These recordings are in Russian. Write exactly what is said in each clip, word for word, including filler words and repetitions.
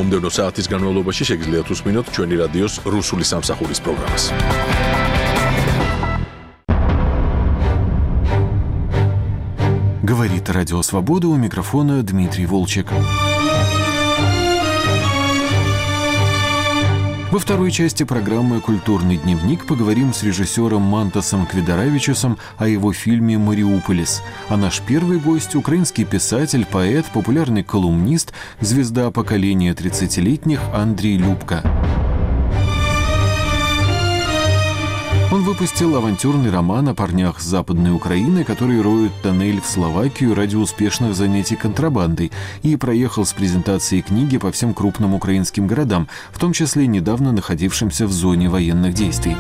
მომდევნო საათის განმავლობაში შეგიძლიათ უსმინოთ ჩვენი რადიოს რუსული სამსახურის პროგრამას. Говорит Радио Свобода, у микрофона Дмитрий Волчек. Во второй части программы «Культурный дневник» поговорим с режиссером Мантасом Квидаравичусом о его фильме «Мариуполис». А наш первый гость – украинский писатель, поэт, популярный колумнист, звезда поколения тридцатилетних Андрей Любка. Он выпустил авантюрный роман о парнях с Западной Украины, которые роют тоннель в Словакию ради успешных занятий контрабандой, и проехал с презентацией книги по всем крупным украинским городам, в том числе недавно находившимся в зоне военных действий.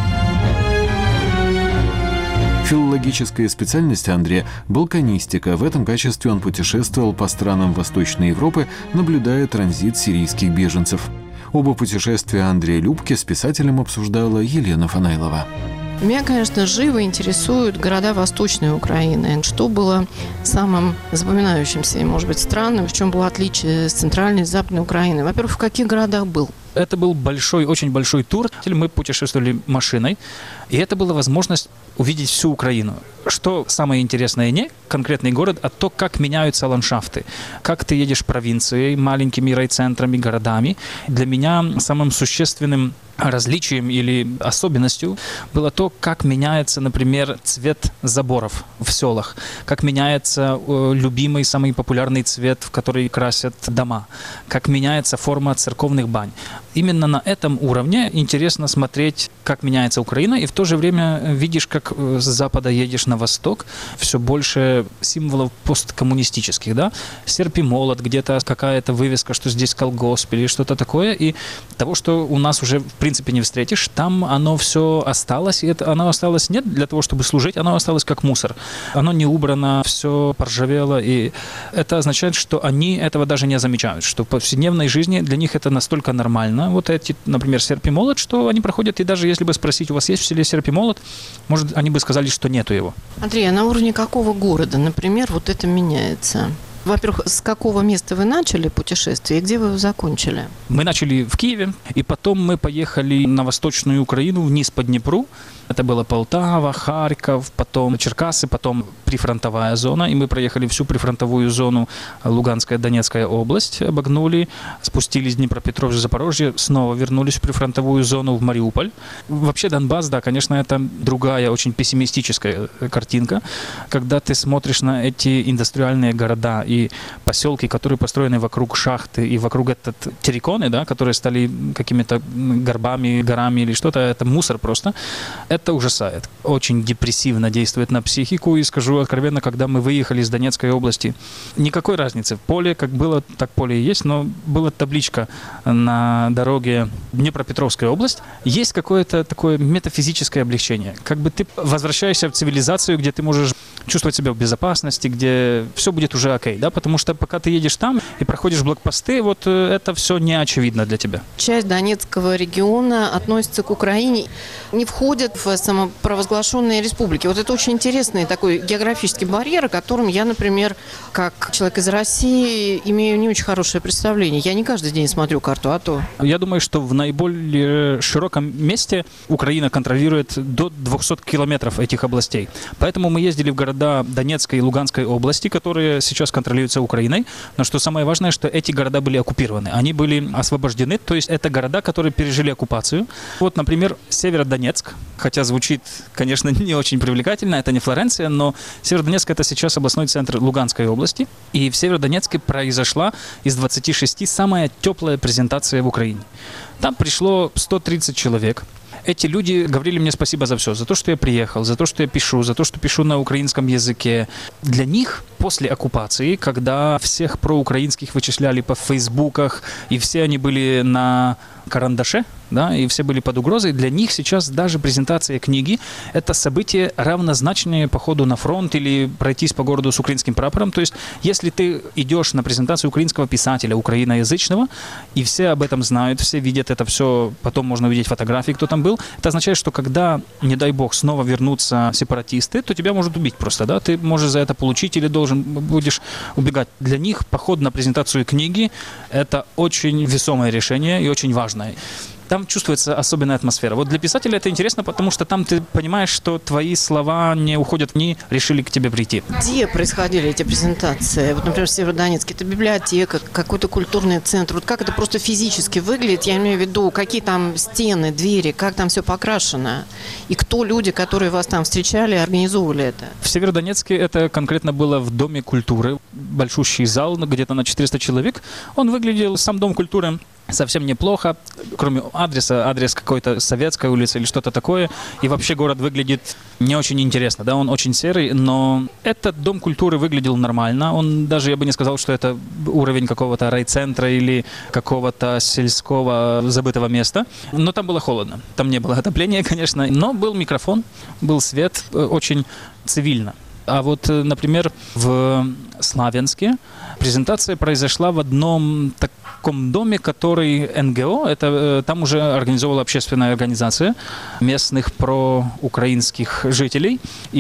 Филологическая специальность Андрея – балканистика. В этом качестве он путешествовал по странам Восточной Европы, наблюдая транзит сирийских беженцев. Оба путешествия Андрея Любки с писателем обсуждала Елена Фанайлова. Меня, конечно, живо интересуют города Восточной Украины. Что было самым запоминающимся и, может быть, странным, в чем было отличие с Центральной и Западной Украины? Во-первых, в каких городах был? Это был большой, очень большой тур. Мы путешествовали машиной, и это была возможность увидеть всю Украину. Что самое интересное не конкретный город, а то, как меняются ландшафты. Как ты едешь провинцией, маленькими райцентрами, городами. Для меня самым существенным различием или особенностью было то, как меняется, например, цвет заборов в селах, как меняется э, любимый, самый популярный цвет, в который красят дома, как меняется форма церковных бань. Именно на этом уровне интересно смотреть, как меняется Украина, и в то же время видишь, как с запада едешь на восток, все больше символов посткоммунистических, да, серп и молот, где-то какая-то вывеска, что здесь колгосп или что-то такое, и того, что у нас уже в принципе не встретишь, там оно все осталось, и это, оно осталось не для того, чтобы служить, оно осталось как мусор. Оно не убрано, все поржавело, и это означает, что они этого даже не замечают, что в повседневной жизни для них это настолько нормально. Вот эти, например, серп и молот, что они проходят, и даже если бы спросить, у вас есть в селе серп и молот, может, они бы сказали, что нету его. Андрей, а на уровне какого города, например, вот это меняется? Во-первых, с какого места вы начали путешествие и где вы его закончили? Мы начали в Киеве, и потом мы поехали на Восточную Украину, вниз по Днепру. Это было Полтава, Харьков, потом Черкасы, потом прифронтовая зона. И мы проехали всю прифронтовую зону Луганская, Донецкая область, обогнули, спустились в Днепропетровск, Запорожье, снова вернулись в прифронтовую зону в Мариуполь. Вообще Донбасс, да, конечно, это другая, очень пессимистическая картинка, когда ты смотришь на эти индустриальные города и поселки, которые построены вокруг шахты и вокруг этот терриконы, да, которые стали какими-то горбами, горами или что-то, это мусор просто. Это ужасает. Очень депрессивно действует на психику. И скажу откровенно, когда мы выехали из Донецкой области, никакой разницы. Поле как было, так поле и есть, но была табличка на дороге Днепропетровская область. Есть какое-то такое метафизическое облегчение. Как бы ты возвращаешься в цивилизацию, где ты можешь чувствовать себя в безопасности, где все будет уже окей, да, потому что пока ты едешь там и проходишь блокпосты, вот это все не очевидно для тебя. Часть Донецкого региона относится к Украине, не входит в самопровозглашенные республики. Вот это очень интересный такой географический барьер, о котором я, например, как человек из России, имею не очень хорошее представление. Я не каждый день смотрю карту АТО. Я думаю, что в наиболее широком месте Украина контролирует до двухсот километров этих областей. Поэтому мы ездили в города Донецкой и Луганской области, которые сейчас контролируются Украиной. Но что самое важное, что эти города были оккупированы. Они были освобождены, то есть это города, которые пережили оккупацию. Вот, например, Северодонецк, хотя звучит, конечно, не очень привлекательно, это не Флоренция, но Северодонецк – это сейчас областной центр Луганской области. И в Северодонецке произошла из двадцати шести самая теплая презентация в Украине. Там пришло сто тридцать человек. Эти люди говорили мне спасибо за все, за то, что я приехал, за то, что я пишу, за то, что пишу на украинском языке. Для них после оккупации, когда всех проукраинских вычисляли по фейсбуках, и все они были на карандаше, да, и все были под угрозой. Для них сейчас даже презентация книги – это событие равнозначное походу на фронт или пройтись по городу с украинским прапором. То есть, если ты идешь на презентацию украинского писателя, украиноязычного, и все об этом знают, все видят это все, потом можно увидеть фотографии, кто там был, это означает, что когда, не дай бог, снова вернутся сепаратисты, то тебя могут убить просто, да, ты можешь за это получить или должен будешь убегать. Для них поход на презентацию книги – это очень весомое решение и очень важное. Там чувствуется особенная атмосфера. Вот для писателя это интересно, потому что там ты понимаешь, что твои слова не уходят, они решили к тебе прийти. Где происходили эти презентации? Вот, например, в Северодонецке. Это библиотека, какой-то культурный центр. Вот как это просто физически выглядит? Я имею в виду, какие там стены, двери, как там все покрашено? И кто люди, которые вас там встречали и организовывали это? В Северодонецке это конкретно было в Доме культуры. Большущий зал, где-то на четыреста человек. Он выглядел, сам Дом культуры, совсем неплохо, кроме адреса, адрес какой-то советской улицы или что-то такое. И вообще город выглядит не очень интересно, да, он очень серый, но этот Дом культуры выглядел нормально. Он даже, я бы не сказал, что это уровень какого-то райцентра или какого-то сельского забытого места. Но там было холодно, там не было отопления, конечно, но был микрофон, был свет, очень цивильно. А вот, например, в Славянске презентация произошла в одном таком доме, который эн гэ о, это там уже организовала общественная организация местных проукраинских жителей,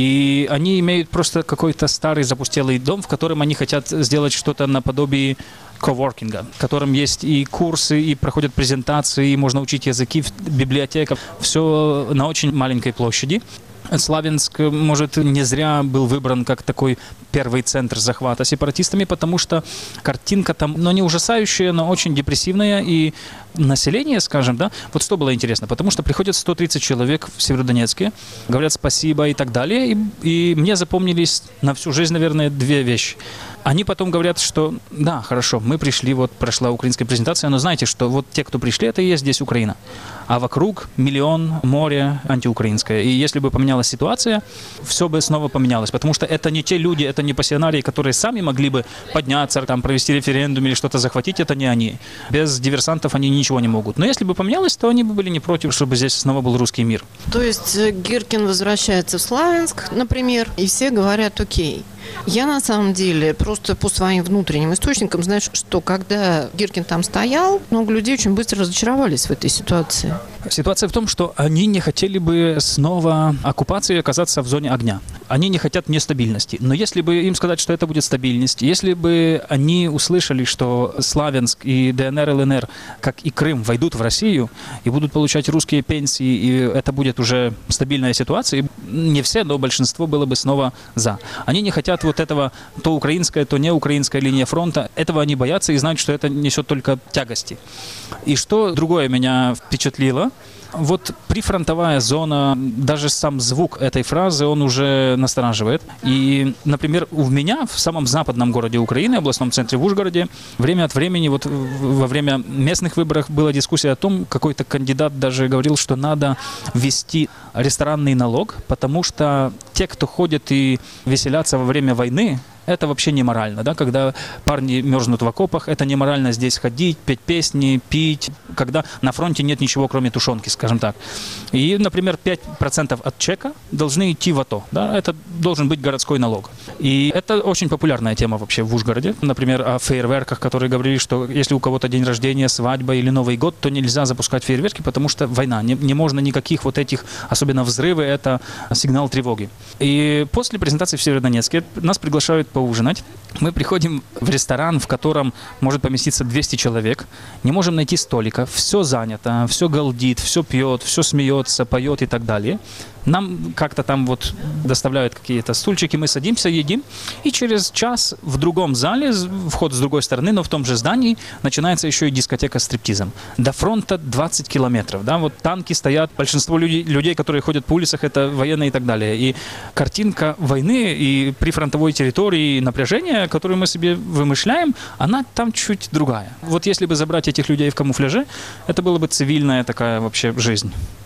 и они имеют просто какой-то старый запустелый дом, в котором они хотят сделать что-то наподобие коворкинга, в котором есть и курсы, и проходят презентации, и можно учить языки, библиотека, все на очень маленькой площади. Славянск, может, не зря был выбран как такой первый центр захвата сепаратистами, потому что картинка там, ну, не ужасающая, но очень депрессивная, и население, скажем, да, вот что было интересно, потому что приходят сто тридцать человек в Северодонецке, говорят спасибо и так далее, и, и мне запомнились на всю жизнь, наверное, две вещи. Они потом говорят, что да, хорошо, мы пришли, вот прошла украинская презентация, но знаете, что вот те, кто пришли, это и есть здесь Украина. А вокруг миллион, море антиукраинское. И если бы поменялась ситуация, все бы снова поменялось. Потому что это не те люди, это не пассионарии, которые сами могли бы подняться, там, провести референдум или что-то захватить, это не они. Без диверсантов они ничего не могут. Но если бы поменялось, то они бы были не против, чтобы здесь снова был русский мир. То есть Гиркин возвращается в Славянск, например, и все говорят окей. Я на самом деле просто по своим внутренним источникам знаю, что когда Гиркин там стоял, много людей очень быстро разочаровались в этой ситуации. Ситуация в том, что они не хотели бы снова оккупации оказаться в зоне огня. Они не хотят нестабильности. Но если бы им сказать, что это будет стабильность, если бы они услышали, что Славянск и дэ эн эр, эл эн эр, как и Крым, войдут в Россию и будут получать русские пенсии, и это будет уже стабильная ситуация, не все, но большинство было бы снова за. Они не хотят вот этого, то украинская, то не украинская линия фронта. Этого они боятся и знают, что это несет только тягости. И что другое меня впечатлило, вот прифронтовая зона, даже сам звук этой фразы, он уже настораживает. И, например, у меня в самом западном городе Украины, областном центре в Ужгороде, время от времени, вот во время местных выборов была дискуссия о том, какой-то кандидат даже говорил, что надо ввести ресторанный налог, потому что те, кто ходят и веселятся во время войны, это вообще неморально, да, когда парни мерзнут в окопах, это неморально здесь ходить, петь песни, пить, когда на фронте нет ничего, кроме тушенки, скажем так. И, например, пять процентов от чека должны идти в АТО, да, это должен быть городской налог. И это очень популярная тема вообще в Ужгороде. Например, о фейерверках, которые говорили, что если у кого-то день рождения, свадьба или Новый год, то нельзя запускать фейерверки, потому что война, не, не можно никаких вот этих, особенно взрывы, это сигнал тревоги. И после презентации в Северодонецке нас приглашают поужинать. Мы приходим в ресторан, в котором может поместиться двести человек, не можем найти столика, все занято, все галдит, все пьет, все смеется, поет и так далее. Нам как-то там вот доставляют какие-то стульчики, мы садимся, едим, и через час в другом зале, вход с другой стороны, но в том же здании, начинается еще и дискотека с стриптизом. До фронта двадцать километров, да, вот танки стоят, большинство людей, людей, которые ходят по улицах, это военные и так далее. И картинка войны и прифронтовой территории, и напряжения, которую мы себе вымышляем, она там чуть другая. Вот если бы забрать этих людей в камуфляже, это была бы цивильная такая вообще жизнь.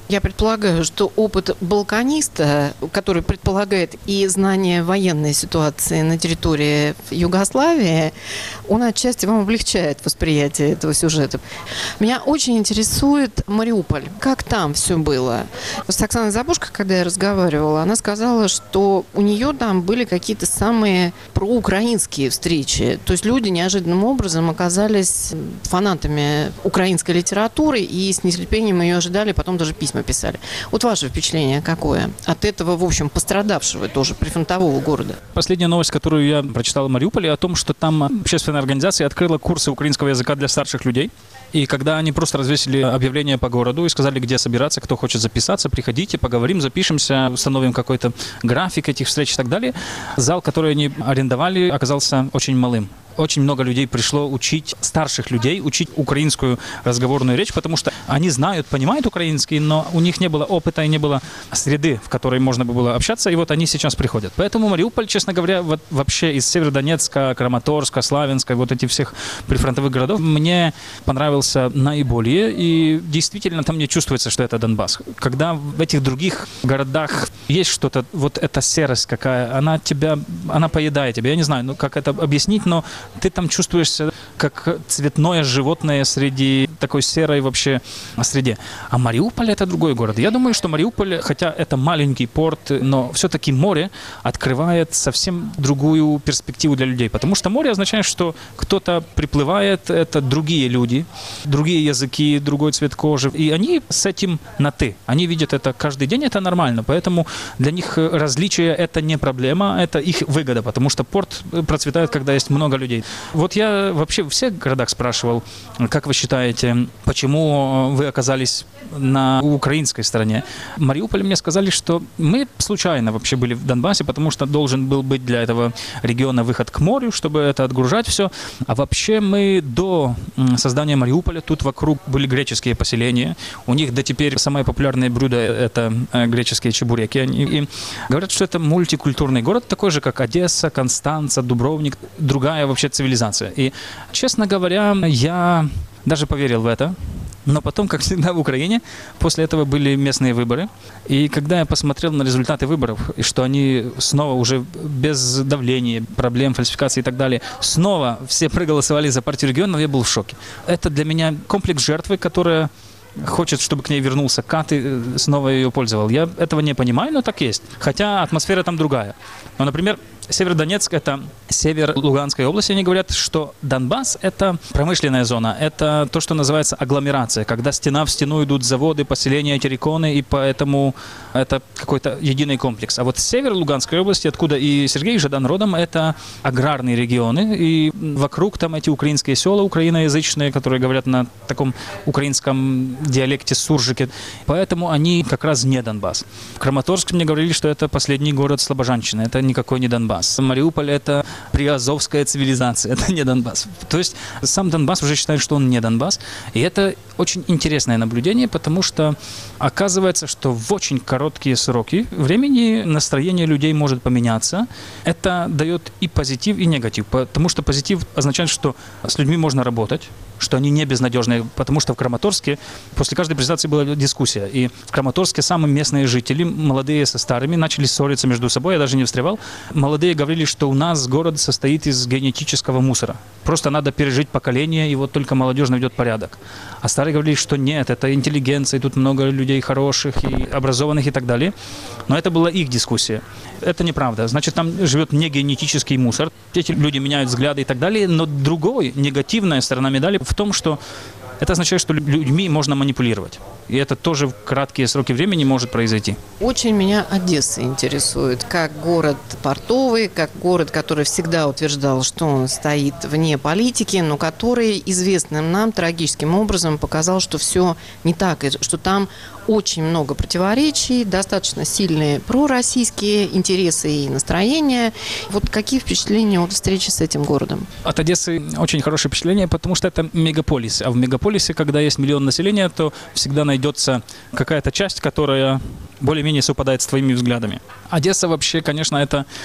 Я предполагаю, что опыт балканиста, который предполагает и знание военной ситуации на территории Югославии, он отчасти вам облегчает восприятие этого сюжета. Меня очень интересует Мариуполь. Как там все было? С Оксаной Забушко, когда я разговаривала, она сказала, что у нее там были какие-то самые проукраинские встречи. То есть люди неожиданным образом оказались фанатами украинской литературы и с нетерпением ее ожидали, потом даже письма писали. Вот ваше впечатление какое от этого, в общем, пострадавшего тоже прифронтового города? Последняя новость, которую я прочитал в Мариуполе, о том, что там общественная организация открыла курсы украинского языка для старших людей. И когда они просто развесили объявление по городу и сказали, где собираться, кто хочет записаться, приходите, поговорим, запишемся, установим какой-то график этих встреч и так далее, зал, который они арендовали, оказался очень малым. Очень много людей пришло учить, старших людей, учить украинскую разговорную речь, потому что они знают, понимают украинский, но у них не было опыта и не было среды, в которой можно было общаться, и вот они сейчас приходят. Поэтому Мариуполь, честно говоря, вот вообще из Северодонецка, Краматорска, Славянска, вот этих всех прифронтовых городов, мне понравился наиболее, и действительно там не чувствуется, что это Донбасс. Когда в этих других городах есть что-то, вот эта серость какая, она тебя, она поедает тебя, я не знаю, ну как это объяснить, но ты там чувствуешься как цветное животное среди такой серой вообще среде. А Мариуполь — это другой город. Я думаю, что Мариуполь, хотя это маленький порт, но все-таки море открывает совсем другую перспективу для людей. Потому что море означает, что кто-то приплывает, это другие люди, другие языки, другой цвет кожи. И они с этим на «ты». Они видят это каждый день, это нормально. Поэтому для них различие — это не проблема, это их выгода. Потому что порт процветает, когда есть много людей. Вот я вообще в всех городах спрашивал, как вы считаете, почему вы оказались на украинской стороне. В Мариуполе мне сказали, что мы случайно вообще были в Донбассе, потому что должен был быть для этого региона выход к морю, чтобы это отгружать все. А вообще мы до создания Мариуполя, тут вокруг были греческие поселения. У них до теперь самое популярное блюдо — это греческие чебуреки. И говорят, что это мультикультурный город, такой же, как Одесса, Констанца, Дубровник, другая вообще цивилизация. И, честно говоря, я даже поверил в это. Но потом, как всегда в Украине, после этого были местные выборы. И когда я посмотрел на результаты выборов, и что они снова уже без давления, проблем, фальсификации и так далее, снова все проголосовали за партию регионов, я был в шоке. Это для меня комплекс жертвы, которая хочет, чтобы к ней вернулся Кат и снова ее пользовал. Я этого не понимаю, но так есть. Хотя атмосфера там другая. Но, например, Северодонецк — это север Луганской области. Они говорят, что Донбасс — это промышленная зона, это то, что называется агломерация, когда стена в стену идут заводы, поселения, терриконы, и поэтому это какой-то единый комплекс. А вот север Луганской области, откуда и Сергей Жадан родом, это аграрные регионы, и вокруг там эти украинские села, украиноязычные, которые говорят на таком украинском диалекте суржике. Поэтому они как раз не Донбасс. В Краматорске мне говорили, что это последний город слобожанщины, это никакой не Донбасс. Мариуполь — это приазовская цивилизация, это не Донбасс. То есть сам Донбасс уже считает, что он не Донбасс. И это очень интересное наблюдение, потому что оказывается, что в очень короткие сроки времени настроение людей может поменяться. Это дает и позитив, и негатив. Потому что позитив означает, что с людьми можно работать, что они не безнадежные, потому что в Краматорске после каждой презентации была дискуссия. И в Краматорске самые местные жители, молодые со старыми, начали ссориться между собой, я даже не встревал. Молодые говорили, что у нас город состоит из генетического мусора. Просто надо пережить поколение, и вот только молодежь наведет порядок. А старые говорили, что нет, это интеллигенция, и тут много людей хороших и образованных и так далее. Но это была их дискуссия. Это неправда. Значит, там живет не генетический мусор. Эти люди меняют взгляды и так далее. Но другой, негативная сторона медали в том, что это означает, что людьми можно манипулировать. И это тоже в краткие сроки времени может произойти. Очень меня Одесса интересует, как город портовый, как город, который всегда утверждал, что он стоит вне политики, но который известным нам трагическим образом показал, что все не так, и что там очень много противоречий, достаточно сильные пророссийские интересы и настроения. Вот какие впечатления от встречи с этим городом? От Одессы очень хорошее впечатление, потому что это мегаполис. А в мегаполисе, когда есть миллион населения, то всегда найдется какая-то часть, которая более-менее совпадает с твоими взглядами. Одесса вообще, конечно, это регион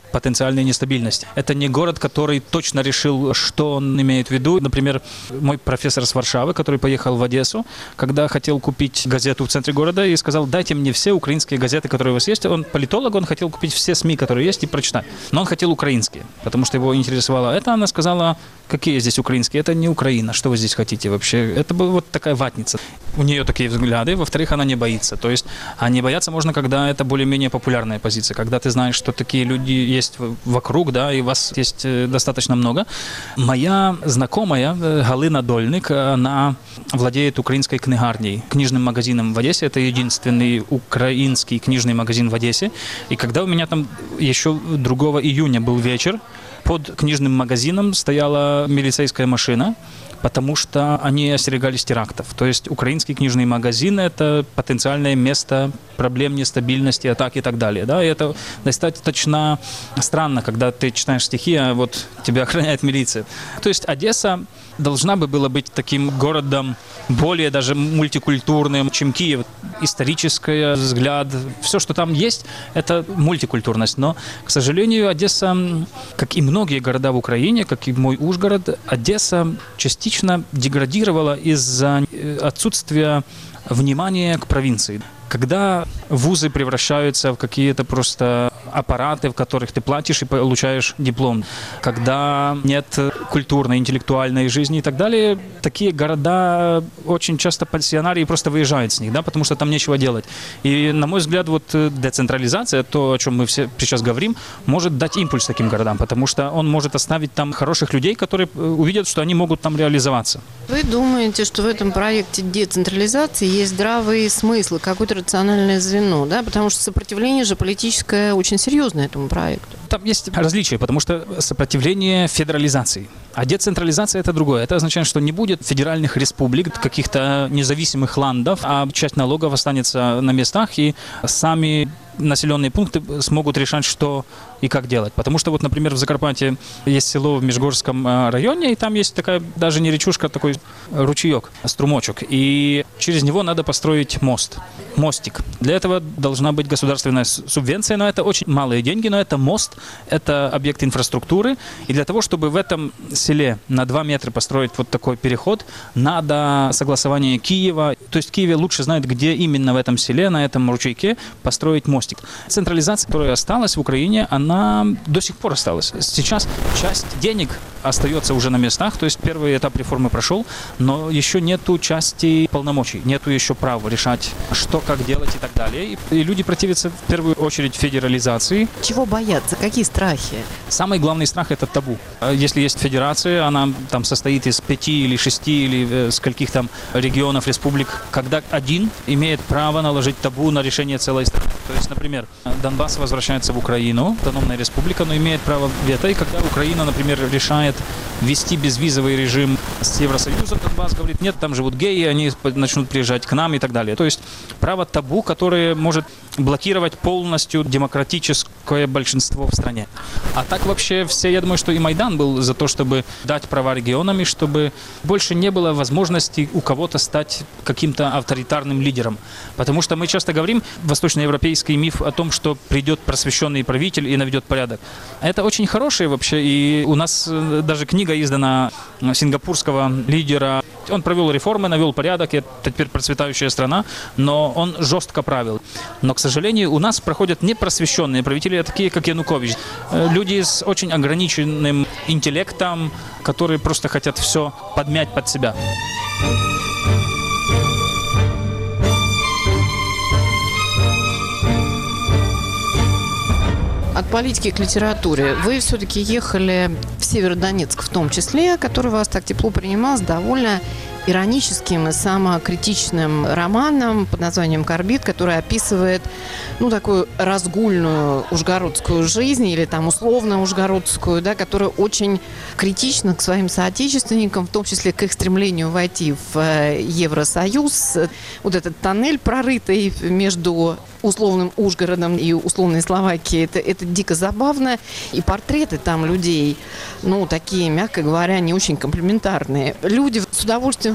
потенциальной нестабильности. Это не город, который точно решил, что он имеет в виду. Например, мой профессор с Варшавы, который поехал в Одессу, когда хотел купить газету в центре города и сказал: дайте мне все украинские газеты, которые у вас есть. Он политолог, он хотел купить все СМИ, которые есть, и прочитать. Но он хотел украинские, потому что его интересовало это. Она сказала: какие здесь украинские? Это не Украина. Что вы здесь хотите вообще? Это была вот такая ватница. У нее такие взгляды. Во-вторых, она не боится. То есть, а не бояться можно, когда это более-менее популярная позиция. Когда ты знаешь, что такие люди есть вокруг, да, и вас есть достаточно много. Моя знакомая Галина Дольник, она владеет украинской книгарней, книжным магазином в Одессе. Это единственный украинский книжный магазин в Одессе. И когда у меня там еще другого июня был вечер, под книжным магазином стояла милицейская машина, потому что они остерегались терактов. То есть украинский книжный магазин – это потенциальное место проблем, нестабильности, атак и так далее. Да? И это достаточно странно, когда ты читаешь стихи, а вот тебя охраняет милиция. То есть Одесса должна бы была быть таким городом более даже мультикультурным, чем Киев. Исторический взгляд, все, что там есть, это мультикультурность. Но, к сожалению, Одесса, как и многие города в Украине, как и мой Ужгород, Одесса частично деградировала из-за отсутствия внимания к провинции. Когда вузы превращаются в какие-то просто аппараты, в которых ты платишь и получаешь диплом, когда нет культурной, интеллектуальной жизни и так далее, такие города очень часто пансионарии просто выезжают с них, да, потому что там нечего делать. И, на мой взгляд, вот децентрализация, то, о чем мы все сейчас говорим, может дать импульс таким городам, потому что он может оставить там хороших людей, которые увидят, что они могут там реализоваться. Вы думаете, что в этом проекте децентрализации есть здравый смысл, какой-то рациональное звено, да, потому что сопротивление же политическое очень серьезное этому проекту. Там есть различия, потому что сопротивление федерализации, а децентрализация – это другое. Это означает, что не будет федеральных республик, каких-то независимых ландов, а часть налогов останется на местах, и сами населенные пункты смогут решать, что и как делать. Потому что вот, например, в Закарпатье есть село в Межгорском районе, и там есть такая даже не речушка, а такой ручеек, струмочек. И через него надо построить мост, мостик. Для этого должна быть государственная субвенция, но это очень малые деньги, но это мост, это объект инфраструктуры. И для того, чтобы в этом селе на два метра построить вот такой переход, надо согласование Киева. То есть Киев лучше знает, где именно в этом селе, на этом ручейке построить мост. Централизация, которая осталась в Украине, она до сих пор осталась. Сейчас часть денег остается уже на местах, то есть первый этап реформы прошел, но еще нету части полномочий, нету еще права решать, что, как делать и так далее. И люди противятся в первую очередь федерализации. Чего бояться? Какие страхи? Самый главный страх – это табу. Если есть федерация, она там состоит из пяти или шести или э, скольких там регионов, республик, когда один имеет право наложить табу на решение целой страны. То есть, например, Донбасс возвращается в Украину, автономная республика, но имеет право вето. И когда Украина, например, решает ввести безвизовый режим с Евросоюзом, Донбасс говорит: нет, там живут геи, они начнут приезжать к нам и так далее. То есть право табу, которое может блокировать полностью демократическое большинство в стране. А так вообще все, я думаю, что и Майдан был за то, чтобы дать права регионам, и чтобы больше не было возможности у кого-то стать каким-то авторитарным лидером. Потому что мы часто говорим, восточноевропейский миф о том, что придет просвещенный правитель и наведет порядок. Это очень хорошее вообще, и у нас даже книга издана сингапурского лидера. Он провел реформы, навел порядок, это теперь процветающая страна, но он жестко правил. Но, к сожалению, у нас проходят непросвещенные правители, такие как Янукович. Люди с очень ограниченным интеллектом, которые просто хотят все подмять под себя. От политики к литературе. Вы все-таки ехали в Северодонецк в том числе, который вас так тепло принимал, с довольно ироническим и самокритичным романом под названием «Корбит», который описывает, ну, такую разгульную ужгородскую жизнь, или там условно ужгородскую, да, которая очень критична к своим соотечественникам, в том числе к их стремлению войти в Евросоюз. Вот этот тоннель, прорытый между условным Ужгородом и условной Словакией, это, это дико забавно. И портреты там людей, ну, такие, мягко говоря, не очень комплиментарные. Люди с удовольствием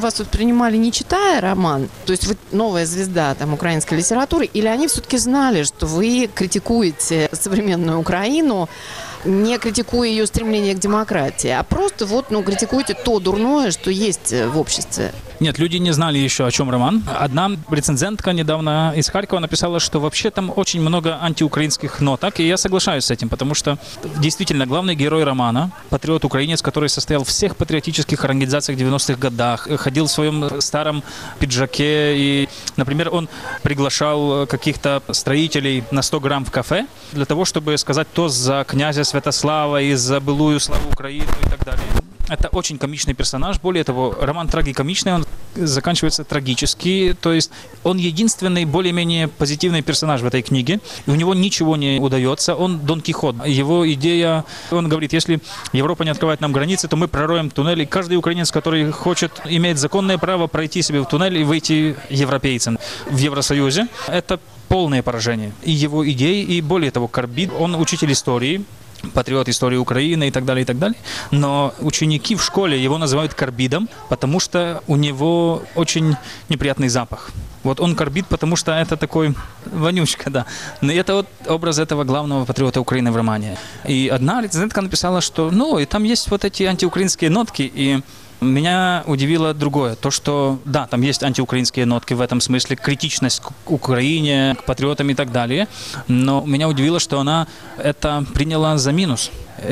вас воспринимали, не читая роман? То есть вы новая звезда там украинской литературы, или они все-таки знали, что вы критикуете современную Украину, не критикуя ее стремление к демократии, а просто вот, ну, критикуете то дурное, что есть в обществе? Нет, люди не знали еще, о чем роман. Одна рецензентка недавно из Харькова написала, что вообще там очень много антиукраинских ноток, и я соглашаюсь с этим, потому что действительно главный герой романа, патриот-украинец, который состоял в всех патриотических организациях в девяностых годах, ходил в своем старом пиджаке, и, например, он приглашал каких-то строителей на сто грамм в кафе для того, чтобы сказать тост за князя Святослава и за былую славу Украины и так далее. Это очень комичный персонаж. Более того, роман трагикомичный, он заканчивается трагически. То есть он единственный более-менее позитивный персонаж в этой книге. И у него ничего не удается. Он Дон Кихот. Его идея, он говорит, если Европа не открывает нам границы, то мы пророем туннель. И каждый украинец, который хочет, имеет законное право пройти себе в туннель и выйти европейцем в Евросоюзе, это полное поражение. И его идеи, и более того, Карбид, он учитель истории, патриот истории Украины и так далее, и так далее. Но ученики в школе его называют карбидом, потому что у него очень неприятный запах. Вот он карбид, потому что это такой вонючка, да. Но это вот образ этого главного патриота Украины в романе. И одна рецензентка написала, что, ну, и там есть вот эти антиукраинские нотки, и меня удивило другое, то, что, да, там есть антиукраинские нотки в этом смысле, критичность к Украине, к патриотам и так далее, но меня удивило, что она это приняла за минус.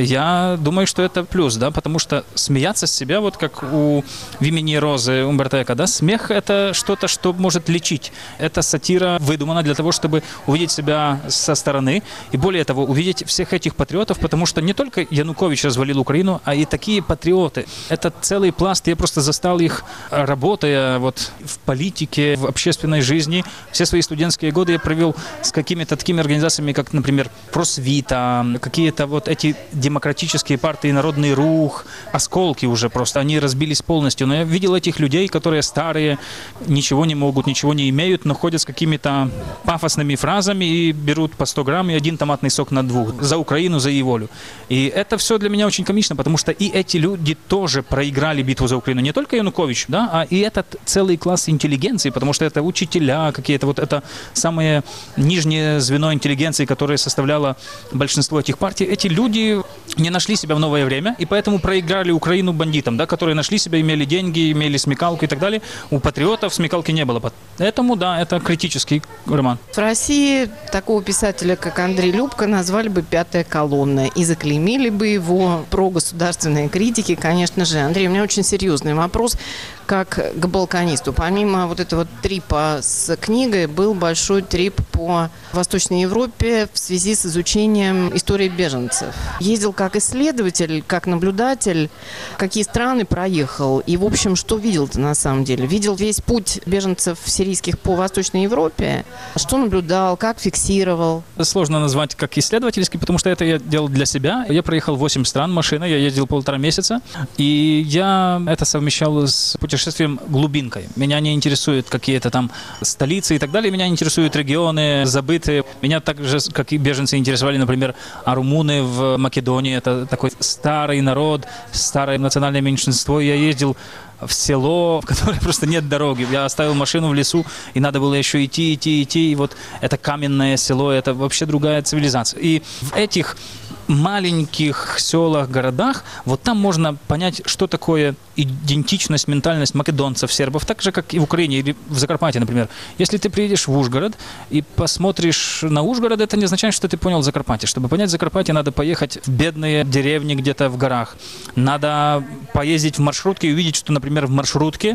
Я думаю, что это плюс, да, потому что смеяться с себя, вот как у в имени Розы Умберто Эко, да, смех — это что-то, что может лечить. Это сатира выдумана для того, чтобы увидеть себя со стороны, и более того, увидеть всех этих патриотов, потому что не только Янукович развалил Украину, а и такие патриоты. Это целый пласт, я просто застал их, работая вот в политике, в общественной жизни. Все свои студентские годы я провел с какими-то такими организациями, как, например, Просвита, какие-то вот эти демократические партии, Народный Рух, осколки уже просто, они разбились полностью. Но я видел этих людей, которые старые, ничего не могут, ничего не имеют, но ходят с какими-то пафосными фразами и берут по сто грамм и один томатный сок на двух. За Украину, за ее волю. И это все для меня очень комично, потому что и эти люди тоже проиграли битву за Украину. Не только Янукович, да, а и этот целый класс интеллигенции, потому что это учителя какие-то, вот это самое нижнее звено интеллигенции, которое составляло большинство этих партий. Эти люди не нашли себя в новое время, и поэтому проиграли Украину бандитам, да, которые нашли себя, имели деньги, имели смекалку и так далее. У патриотов смекалки не было. Поэтому, да, это критический роман. В России такого писателя, как Андрей Любко, назвали бы «пятая колонна» и заклеймили бы его про государственные критики, конечно же. Андрей, у меня очень серьезный вопрос. Как к балканисту, помимо вот этого трипа с книгой, был большой трип по Восточной Европе в связи с изучением истории беженцев. Ездил как исследователь, как наблюдатель, какие страны проехал и, в общем, что видел-то на самом деле? Видел весь путь беженцев сирийских по Восточной Европе? Что наблюдал, как фиксировал? Сложно назвать как исследовательский, потому что это я делал для себя. Я проехал восемь стран машиной, я ездил полтора месяца, и я это совмещал с путешествием глубинкой. Меня не интересуют какие-то там столицы и так далее, меня интересуют регионы забытые. Меня так же, как и беженцы, интересовали, например, а румыны в Македонии. Это такой старый народ, старое национальное меньшинство. Я ездил в село, в которое просто нет дороги. Я оставил машину в лесу, и надо было еще идти, идти, идти. И вот это каменное село, это вообще другая цивилизация. И в этих маленьких селах, городах, вот там можно понять, что такое идентичность, ментальность македонцев, сербов, так же, как и в Украине или в Закарпатье, например. Если ты приедешь в Ужгород и посмотришь на Ужгород, это не означает, что ты понял Закарпатье. Чтобы понять Закарпатье, надо поехать в бедные деревни где-то в горах. Надо поездить в маршрутке и увидеть, что, например, в маршрутке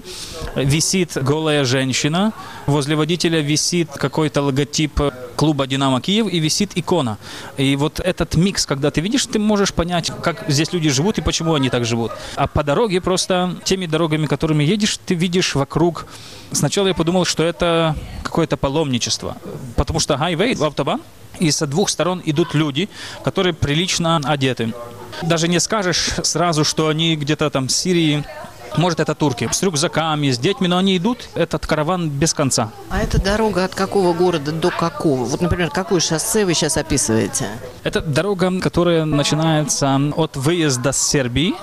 висит голая женщина, возле водителя висит какой-то логотип клуба «Динамо Киев» и висит икона. И вот этот микс, когда ты видишь, ты можешь понять, как здесь люди живут и почему они так живут. А по дороге просто теми дорогами, которыми едешь, ты видишь вокруг. Сначала я подумал, что это какое-то паломничество, потому что хайвей, автобан, и со двух сторон идут люди, которые прилично одеты. Даже не скажешь сразу, что они где-то там в Сирии. Может, это турки с рюкзаками, с детьми, но они идут, этот караван без конца. А эта дорога от какого города до какого? Вот, например, какое шоссе вы сейчас описываете? Это дорога, которая начинается от выезда с Сербии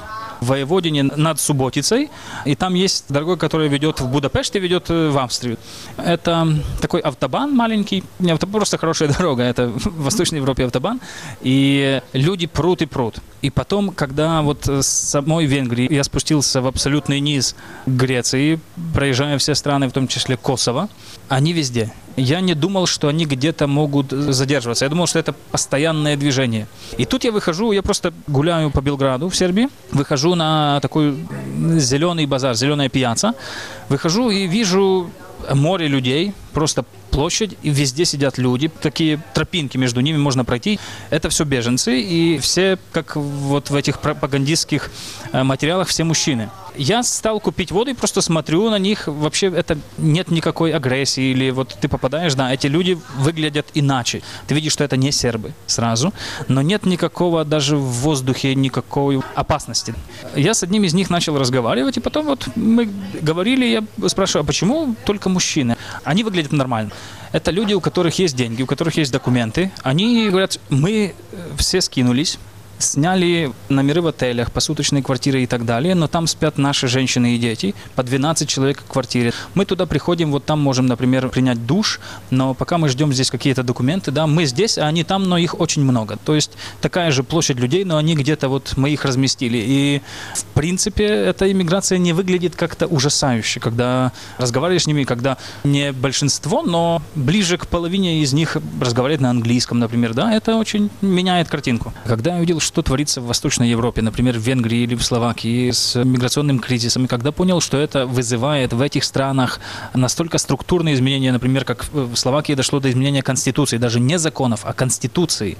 Воеводине над Субботицей, и там есть дорога, которая ведет в Будапешт и ведет в Австрию. Это такой автобан маленький, не автобан, просто хорошая дорога, это в Восточной Европе автобан, и люди прут и прут. И потом, когда вот с самой Венгрии я спустился в абсолютный низ Греции, проезжая все страны, в том числе Косово, они везде. Я не думал, что они где-то могут задерживаться. Я думал, что это постоянное движение. И тут я выхожу, я просто гуляю по Белграду в Сербии, выхожу на такой зеленый базар, зеленая пьяца, выхожу и вижу море людей, просто площадь, и везде сидят люди, такие тропинки между ними можно пройти. Это все беженцы, и все, как вот в этих пропагандистских материалах, все мужчины. Я стал купить воду и просто смотрю на них. Вообще это нет никакой агрессии, или вот ты попадаешь, да, эти люди выглядят иначе. Ты видишь, что это не сербы сразу, но нет никакого даже в воздухе никакой опасности. Я с одним из них начал разговаривать, и потом вот мы говорили, я спрашиваю, а почему только мужчины? Они выглядят нормально. Это люди, у которых есть деньги, у которых есть документы. Они говорят, мы все скинулись, сняли номеры в отелях, посуточные квартиры и так далее, но там спят наши женщины и дети, по двенадцать человек в квартире. Мы туда приходим, вот там можем, например, принять душ, но пока мы ждем здесь какие-то документы, да, мы здесь, а они там, но их очень много. То есть такая же площадь людей, но они где-то вот, мы их разместили. И в принципе эта иммиграция не выглядит как-то ужасающе, когда разговариваешь с ними, когда не большинство, но ближе к половине из них разговаривает на английском, например, да, это очень меняет картинку. Когда я увидел, что творится в Восточной Европе, например, в Венгрии или в Словакии с миграционным кризисом, и когда понял, что это вызывает в этих странах настолько структурные изменения, например, как в Словакии дошло до изменения Конституции, даже не законов, а Конституции.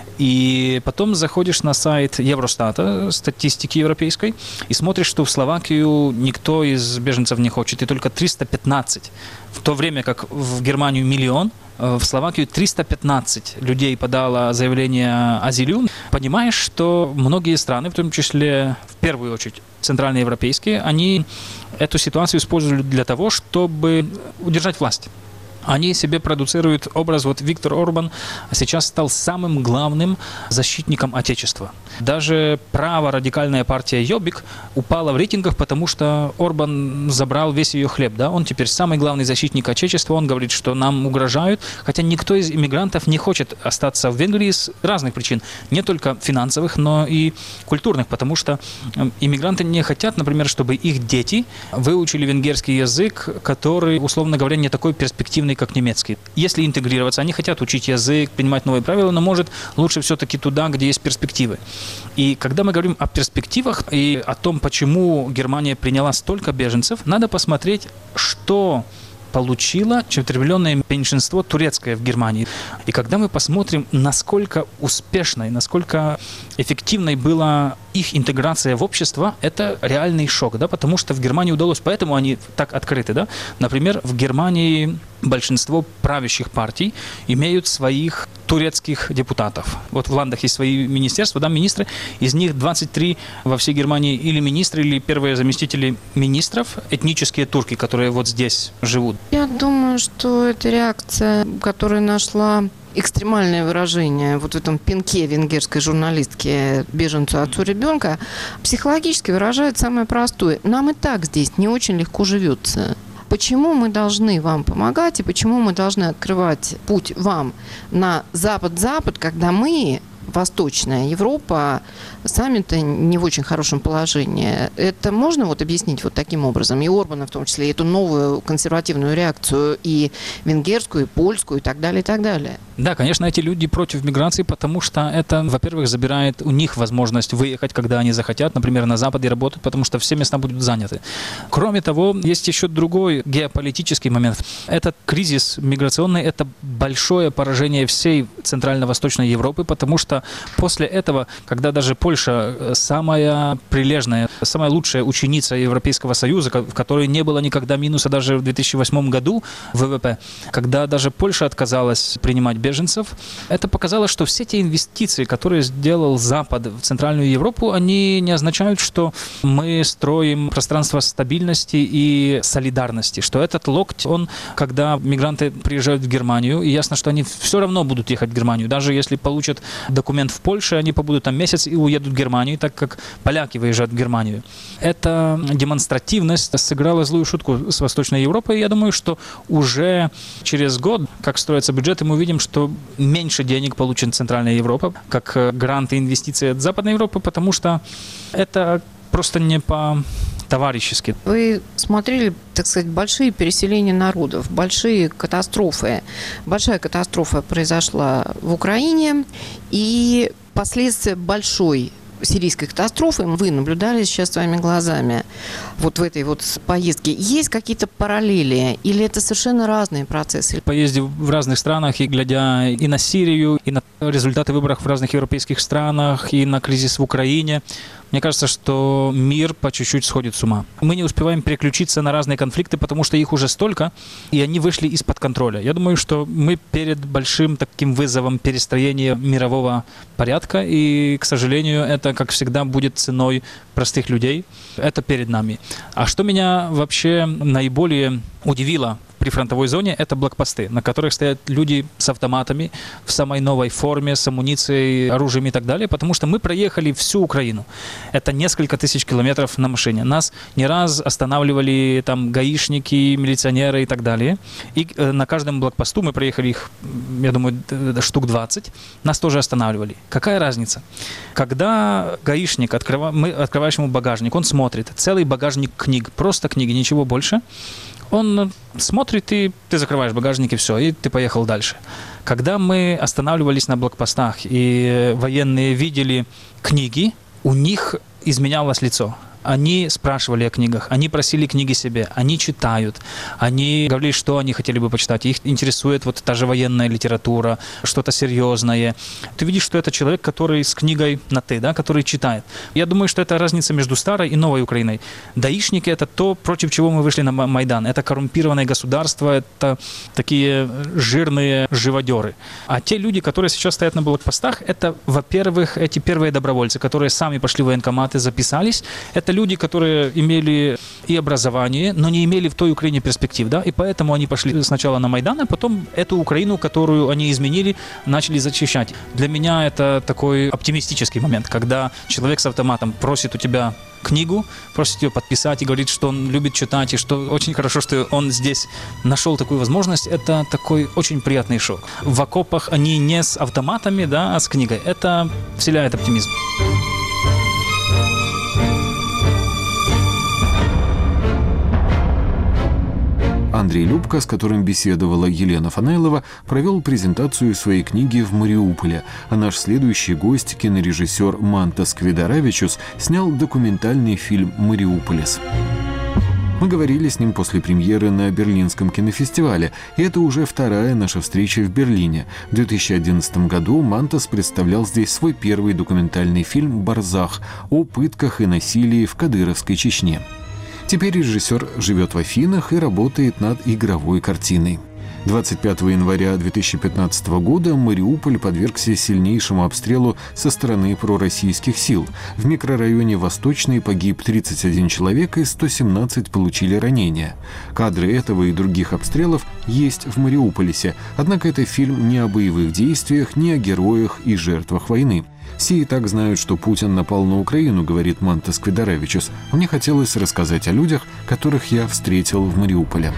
И потом заходишь на сайт Евростата, статистики европейской, и смотришь, что в Словакию никто из беженцев не хочет, и только триста пятнадцать. В то время как в Германию миллион, в Словакию триста пятнадцать людей подало заявление азилю. Понимаешь, что многие страны, в том числе, в первую очередь, центральноевропейские, они эту ситуацию используют для того, чтобы удержать власть. Они себе продуцируют образ, вот Виктор Орбан сейчас стал самым главным защитником Отечества. Даже праворадикальная партия Йобик упала в рейтингах, потому что Орбан забрал весь ее хлеб. Да? Он теперь самый главный защитник Отечества, он говорит, что нам угрожают, хотя никто из иммигрантов не хочет остаться в Венгрии с разных причин, не только финансовых, но и культурных, потому что иммигранты не хотят, например, чтобы их дети выучили венгерский язык, который, условно говоря, не такой перспективный, как немецкий. Если интегрироваться, они хотят учить язык, принимать новые правила, но, может, лучше все-таки туда, где есть перспективы. И когда мы говорим о перспективах и о том, почему Германия приняла столько беженцев, надо посмотреть, что получило четырехмиллионное меньшинство турецкое в Германии. И когда мы посмотрим, насколько успешной, насколько эффективной была их интеграция в общество, это реальный шок, да, потому что в Германии удалось, поэтому они так открыты, да. Например, в Германии большинство правящих партий имеют своих турецких депутатов. Вот в ландах есть свои министерства, да, министры, из них двадцать три во всей Германии или министры, или первые заместители министров, этнические турки, которые вот здесь живут. Я думаю, что это реакция, которая нашла экстремальное выражение вот в этом пинке венгерской журналистки беженцу отцу ребенка, психологически выражает самое простое. Нам и так здесь не очень легко живется. Почему мы должны вам помогать и почему мы должны открывать путь вам на запад-запад, когда мы, Восточная Европа, сами-то не в очень хорошем положении? Это можно вот объяснить вот таким образом? И Орбана в том числе, и эту новую консервативную реакцию, и венгерскую, и польскую, и так далее, и так далее. Да, конечно, эти люди против миграции, потому что это, во-первых, забирает у них возможность выехать, когда они захотят, например, на Запад и работать, потому что все места будут заняты. Кроме того, есть еще другой геополитический момент. Этот кризис миграционный – это большое поражение всей Центрально-Восточной Европы, потому что после этого, когда даже Польша, самая прилежная, самая лучшая ученица Европейского Союза, в которой не было никогда минуса даже в две тысячи восьмом году вэ вэ пэ, когда даже Польша отказалась принимать беженцев, это показало, что все те инвестиции, которые сделал Запад в Центральную Европу, они не означают, что мы строим пространство стабильности и солидарности, что этот локоть, он, когда мигранты приезжают в Германию, и ясно, что они все равно будут ехать в Германию, даже если получат документы документ в Польше, они побудут там месяц и уедут в Германию, так как поляки выезжают в Германию. Эта демонстративность сыграла злую шутку с Восточной Европой. Я думаю, что уже через год, как строятся бюджеты, мы увидим, что меньше денег получит Центральная Европа, как гранты и инвестиции от Западной Европы, потому что это просто не по-товарищески. Вы смотрели, так сказать, большие переселения народов, большие катастрофы. Большая катастрофа произошла в Украине, и последствия большой сирийской катастрофы вы наблюдали сейчас своими глазами вот в этой вот поездке. Есть какие-то параллели или это совершенно разные процессы? Поездив в разных странах и глядя и на Сирию, и на результаты выборов в разных европейских странах, и на кризис в Украине, мне кажется, что мир по чуть-чуть сходит с ума. Мы не успеваем переключиться на разные конфликты, потому что их уже столько, и они вышли из-под контроля. Я думаю, что мы перед большим таким вызовом перестроения мирового порядка, и, к сожалению, это, как всегда, будет ценой простых людей. Это перед нами. А что меня вообще наиболее удивило при фронтовой зоне, это блокпосты, на которых стоят люди с автоматами в самой новой форме, с амуницией, оружием и так далее, потому что мы проехали всю Украину. Это несколько тысяч километров на машине. Нас не раз останавливали там гаишники, милиционеры и так далее. И э, на каждом блокпосту, мы проехали их, я думаю, штук двадцать, нас тоже останавливали. Какая разница? Когда гаишник, открыва... мы открываешь ему багажник, он смотрит, целый багажник книг, просто книги, ничего больше. Он смотрит, и ты закрываешь багажник, и все, и ты поехал дальше. Когда мы останавливались на блокпостах, и военные видели книги, у них изменялось лицо. Они спрашивали о книгах, они просили книги себе, они читают, они говорили, что они хотели бы почитать. Их интересует вот та же военная литература, что-то серьезное. Ты видишь, что это человек, который с книгой на «ты», да, который читает. Я думаю, что это разница между старой и новой Украиной. Даишники – это то, против чего мы вышли на Майдан. Это коррумпированное государство, это такие жирные живодеры. А те люди, которые сейчас стоят на блокпостах, это, во-первых, эти первые добровольцы, которые сами пошли в военкоматы, записались. Это люди, которые имели и образование, но не имели в той Украине перспектив, да, и поэтому они пошли сначала на Майдан, а потом эту Украину, которую они изменили, начали зачищать. Для меня это такой оптимистический момент, когда человек с автоматом просит у тебя книгу, просит ее подписать и говорит, что он любит читать, и что очень хорошо, что он здесь нашел такую возможность. Это такой очень приятный шок. В окопах они не с автоматами, да, а с книгой. Это вселяет оптимизм. Андрей Любко, с которым беседовала Елена Фанайлова, провел презентацию своей книги в Мариуполе, а наш следующий гость, кинорежиссер Мантас Квидаравичус, снял документальный фильм «Мариуполис». Мы говорили с ним после премьеры на Берлинском кинофестивале, и это уже вторая наша встреча в Берлине. В две тысячи одиннадцатом году Мантас представлял здесь свой первый документальный фильм «Барзах» о пытках и насилии в кадыровской Чечне. Теперь режиссер живет в Афинах и работает над игровой картиной. двадцать пятого января две тысячи пятнадцатого года Мариуполь подвергся сильнейшему обстрелу со стороны пророссийских сил. В микрорайоне Восточный погиб тридцать один человек и сто семнадцать получили ранения. Кадры этого и других обстрелов есть в Мариуполисе, однако это фильм не о боевых действиях, не о героях и жертвах войны. Все и так знают, что Путин напал на Украину, говорит Мантас Квидаравичус. Мне хотелось рассказать о людях, которых я встретил в Мариуполе.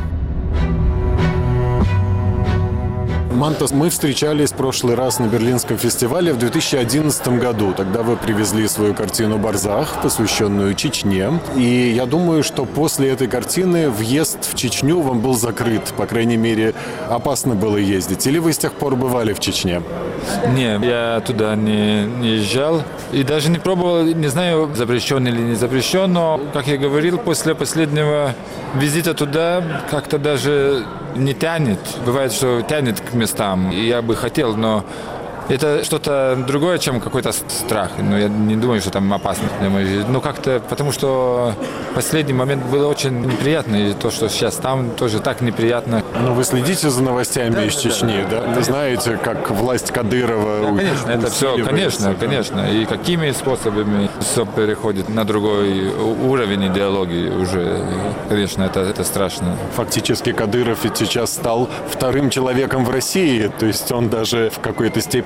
Мантас, мы встречались в прошлый раз на Берлинском фестивале в две тысячи одиннадцатом году. Тогда вы привезли свою картину «Барзах», посвященную Чечне. И я думаю, что после этой картины въезд в Чечню вам был закрыт. По крайней мере, опасно было ездить. Или вы с тех пор бывали в Чечне? Нет, я туда не, не езжал. И даже не пробовал, не знаю, запрещен или не запрещен. Но, как я говорил, после последнего визита туда как-то даже не тянет. Бывает, что тянет к местам. И я бы хотел, но это что-то другое, чем какой-то страх. Но я не думаю, что там опасно для моей жизни. Ну, как-то, потому что последний момент был очень неприятный. И то, что сейчас там, тоже так неприятно. Но вы следите за новостями да, из Чечни, да? да? Вы знаете, как власть Кадырова... Да, конечно, это все, конечно, да. конечно. И какими способами все переходит на другой уровень идеологии уже. Конечно, это, это страшно. Фактически Кадыров ведь сейчас стал вторым человеком в России. То есть он даже в какой-то степени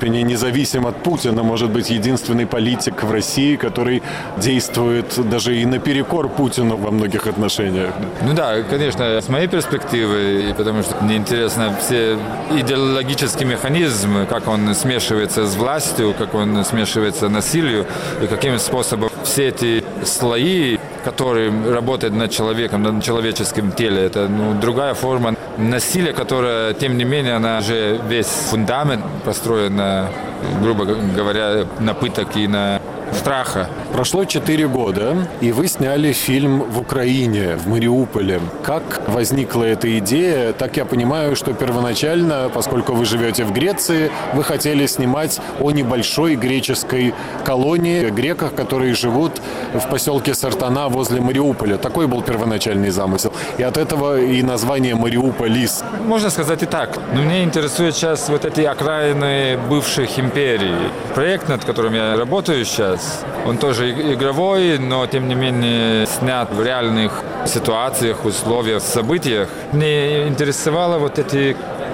не независим от Путина, может быть, единственный политик в России, который действует даже и наперекор Путину во многих отношениях. Ну да, конечно, с моей перспективы, потому что мне интересно все идеологические механизмы, как он смешивается с властью, как он смешивается с насилием, и каким способом все эти слои, которые работают над человеком, над человеческим теле, это ну, другая форма насилия, которая, тем не менее, она же весь фундамент построен на, грубо говоря, на пыток и на страха. Прошло четыре года, и вы сняли фильм в Украине, в Мариуполе. Как возникла эта идея? Так я понимаю, что первоначально, поскольку вы живете в Греции, вы хотели снимать о небольшой греческой колонии, греках, которые живут в поселке Сартана возле Мариуполя. Такой был первоначальный замысел. И от этого и название «Мариуполис». Можно сказать и так. Но меня интересует сейчас вот эти окраины бывших империй. Проект, над которым я работаю сейчас, он тоже игровой, но тем не менее снят в реальных ситуациях, условиях, событиях. Мне интересовало вот эти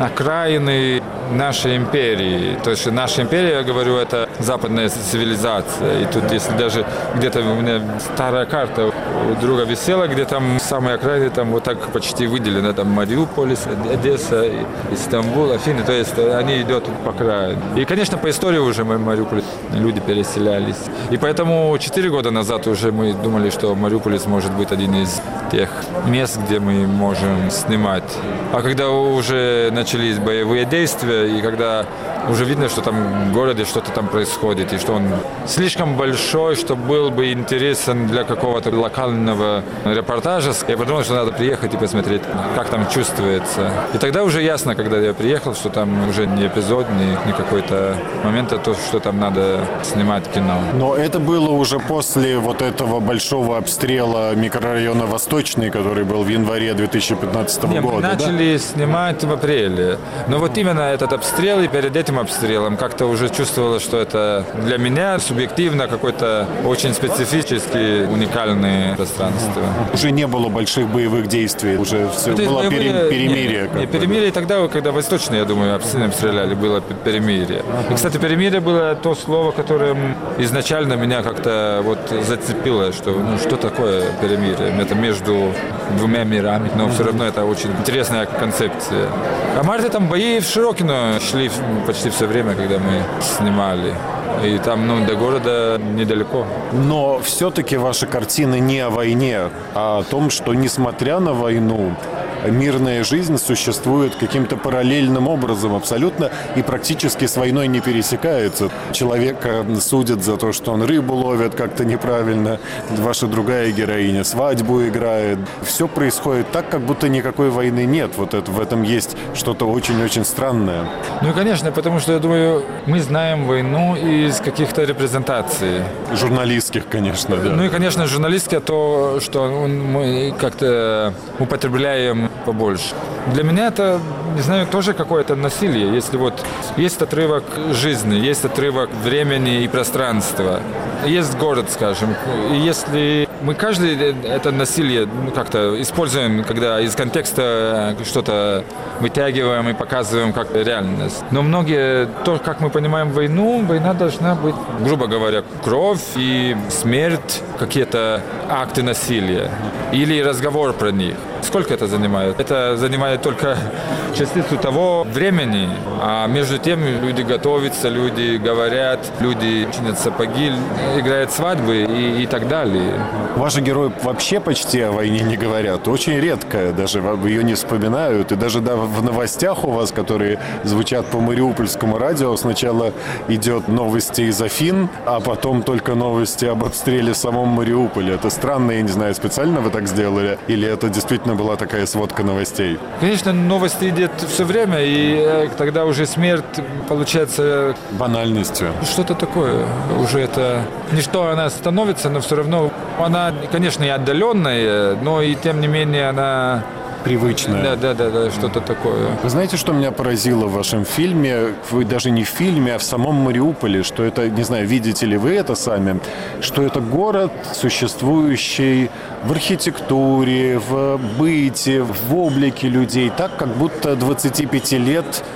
окраины нашей империи. То есть наша империя, я говорю, это западная цивилизация. И тут, если даже где-то у меня старая карта у друга висела, где там самые окраины, там вот так почти выделены. Там Мариуполь, Одесса, Стамбул, Афины. То есть они идут по краю. И, конечно, по истории уже в Мариуполе люди переселялись. И поэтому четыре года назад уже мы думали, что Мариуполь может быть один из тех мест, где мы можем снимать. А когда уже начались боевые действия, и когда уже видно, что там в городе что-то там происходит, и что он слишком большой, что был бы интересен для какого-то локального репортажа, я подумал, что надо приехать и посмотреть, как там чувствуется. И тогда уже ясно, когда я приехал, что там уже не эпизод, не, не какой-то момент, а то, что там надо снимать кино. Но это было уже после вот этого большого обстрела микрорайона Восточный, который был в январе две тысячи пятнадцатого не, года. Мы начали да? снимать в апреле. Но вот именно этот обстрел, и перед этим обстрелом как-то уже чувствовала, что это для меня субъективно какое-то очень специфическое, уникальное пространство. Уже не было больших боевых действий, уже все это было боевые... пере... перемирие. Не, не, перемирие тогда, когда Восточный, я думаю, обстреляли, было перемирие. И, кстати, перемирие было то слово, которое изначально меня как-то вот зацепило, что ну, что такое перемирие? Это между двумя мирами, но все равно это очень интересная концепция. А марте там бои в Широкино шли почти все время, когда мы снимали. И там, ну, до города недалеко. Но все-таки ваши картины не о войне, а о том, что, несмотря на войну, мирная жизнь существует каким-то параллельным образом абсолютно и практически с войной не пересекается. Человека судят за то, что он рыбу ловит как-то неправильно. Ваша другая героиня свадьбу играет. Все происходит так, как будто никакой войны нет. Вот это, в этом есть что-то очень-очень странное. Ну и, конечно, потому что, я думаю, мы знаем войну из каких-то репрезентаций. Журналистских, конечно, да. Ну и, конечно, журналистское то, что мы как-то употребляем побольше. Для меня это, не знаю, тоже какое-то насилие. Если вот есть отрывок жизни, есть отрывок времени и пространства, есть город, скажем, и если мы каждый это насилие ну, как-то используем, когда из контекста что-то вытягиваем и показываем как реальность. Но многие, то, как мы понимаем войну, война должна быть, грубо говоря, кровь и смерть, какие-то акты насилия или разговор про них. Сколько это занимает? Это занимает только частицу того времени, а между тем люди готовятся, люди говорят, люди чинят сапоги, играют свадьбы и, и так далее. Ваши герои вообще почти о войне не говорят. Очень редко, даже ее не вспоминают. И даже да, в новостях у вас, которые звучат по мариупольскому радио, сначала идет новости из Афин, а потом только новости об обстреле в самом Мариуполе. Это странно, я не знаю, специально вы так сделали? Или это действительно была такая сводка новостей? Конечно, новости идут все время, и тогда уже смерть получается... банальностью. Что-то такое. Уже это... Не что она становится, но все равно она, конечно, и отдаленная, но и тем не менее она... привычное. Да, да, да, да, что-то такое. Вы знаете, что меня поразило в вашем фильме? Вы даже не в фильме, а в самом Мариуполе, что это, не знаю, видите ли вы это сами, что это город, существующий в архитектуре, в быте, в облике людей, так, как будто двадцать пять лет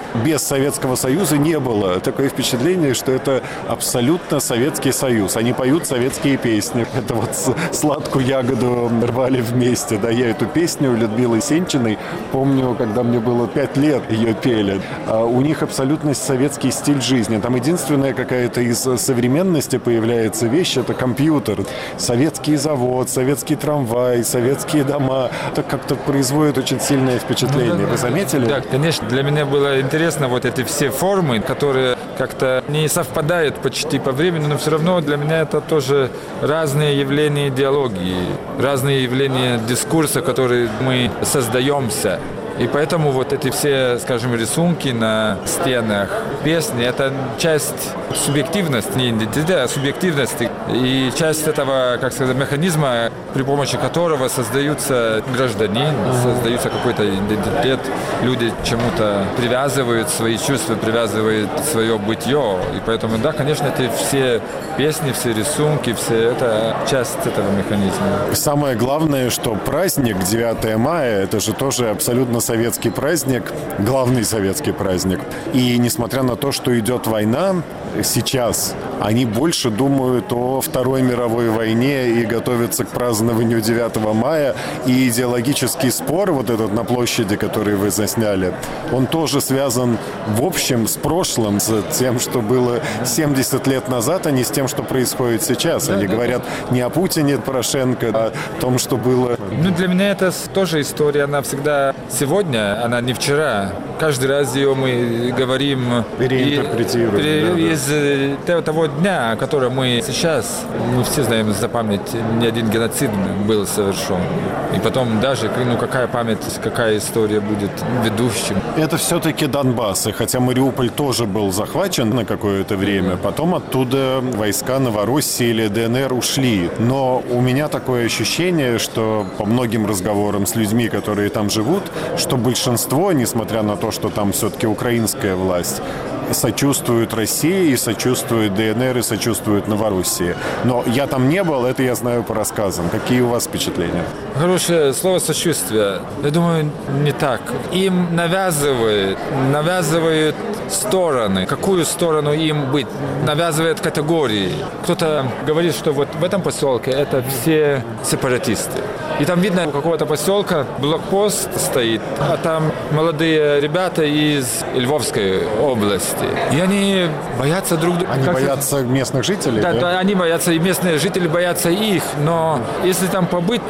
без Советского Союза не было. Такое впечатление, что это абсолютно Советский Союз. Они поют советские песни. Это вот «Сладкую ягоду рвали вместе». Да, я эту песню Людмилы Сенчиной помню, когда мне было пять лет, ее пели. А у них абсолютно советский стиль жизни. Там единственная какая-то из современности появляется вещь — это компьютер. Советский завод, советский трамвай, советские дома. Это как-то производит очень сильное впечатление. Вы заметили? Да, конечно. Для меня было интересно вот эти все формы, которые как-то не совпадают почти по времени, но все равно для меня это тоже разные явления идеологии, разные явления дискурса, которые мы создаемся. И поэтому вот эти все, скажем, рисунки на стенах, песни — это часть субъективности, не идентитета, а субъективности. И часть этого, как сказать, механизма, при помощи которого создаются гражданин, создается какой-то идентитет. Люди чему-то привязывают свои чувства, привязывают свое бытие. И поэтому, да, конечно, эти все песни, все рисунки, все это часть этого механизма. Самое главное, что праздник девятое мая — это же тоже абсолютно советский праздник, главный советский праздник. И несмотря на то, что идет война, сейчас они больше думают о Второй мировой войне и готовятся к празднованию девятого мая. И идеологический спор, вот этот на площади, который вы засняли, он тоже связан в общем с прошлым, с тем, что было семьдесят лет назад, а не с тем, что происходит сейчас. Они говорят не о Путине, Порошенко, а о том, что было. Ну, для меня это тоже история, она всегда сегодня, она не вчера. Каждый раз ее мы говорим, реинтерпретируем, и, из да. того дня, который мы сейчас, мы все знаем запомнить, ни один геноцид был совершен. И потом даже, ну, какая память, какая история будет ведущим. Это все-таки Донбасс, и хотя Мариуполь тоже был захвачен на какое-то время, потом оттуда войска Новороссии или ДНР ушли. Но у меня такое ощущение, что по многим разговорам с людьми, которые там живут, что большинство, несмотря на то, что там все-таки украинская власть, сочувствуют России, и сочувствуют ДНР, и сочувствуют Новороссии. Но я там не был, это я знаю по рассказам. Какие у вас впечатления? Хорошее слово «сочувствие». Я думаю, не так. Им навязывают, навязывают стороны. Какую сторону им быть? Навязывают категории. Кто-то говорит, что вот в этом поселке это все сепаратисты. И там видно, у какого-то поселка блокпост стоит, а там молодые ребята из Львовской области. И они боятся друг друга. Они боятся это? местных жителей? Да, да? да, они боятся, и местные жители боятся их. Но если там побыть,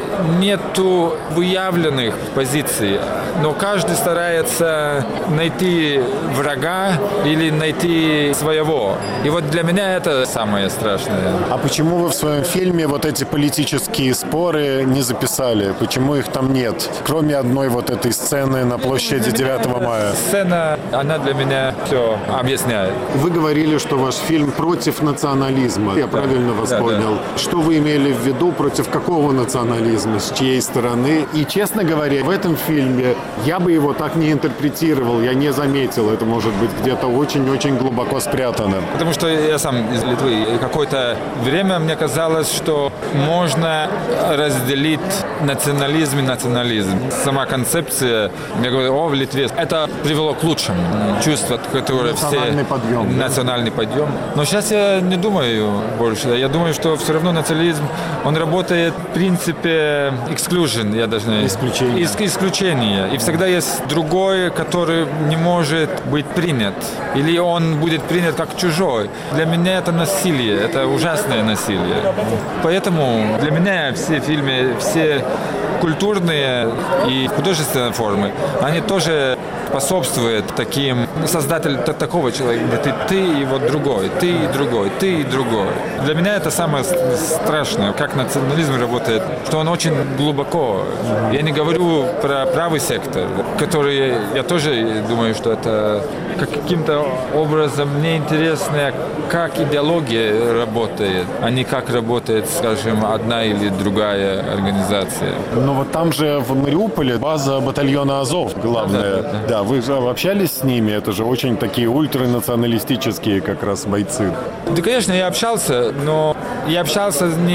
нету выявленных позиций. Но каждый старается найти врага или найти своего. И вот для меня это самое страшное. А почему вы в своем фильме вот эти политические споры не записали? Почему их там нет? Кроме одной вот этой сцены на площади девятого мая. Сцена, она для меня все объясняет. Вы говорили, что ваш фильм против национализма. Я правильно вас да, понял. Да. Что вы имели в виду, против какого национализма, с чьей стороны? И, честно говоря, в этом фильме я бы его так не интерпретировал, я не заметил. Это может быть где-то очень-очень глубоко спрятано. Потому что я сам из Литвы. И какое-то время мне казалось, что можно разделить национализм и национализм. Сама концепция, я говорю, о, в Литве, это привело к лучшему. Чувство, которое национальный все... подъем. Национальный да? подъем. Но сейчас я не думаю больше. Я думаю, что все равно национализм, он работает в принципе exclusion, я даже не... Исключение. Ис- исключение. И всегда есть другой, который не может быть принят. Или он будет принят как чужой. Для меня это насилие, это ужасное насилие. Поэтому для меня все фильмы, все культурные и художественные формы, они тоже способствуют таким, создатель такого человека, где ты, ты и вот другой, ты и другой, ты и другой. Для меня это самое страшное, как национализм работает, что он очень глубоко. Я не говорю про правый сектор, который, я тоже думаю, что это каким-то образом мне интересно, как идеология работает, а не как работает, скажем, одна или другая организация. Но вот там же в Мариуполе база батальона Азов главная. Да, да, да. да, вы же общались с ними? Это же очень такие ультранационалистические как раз бойцы. Да, конечно, я общался, но я общался не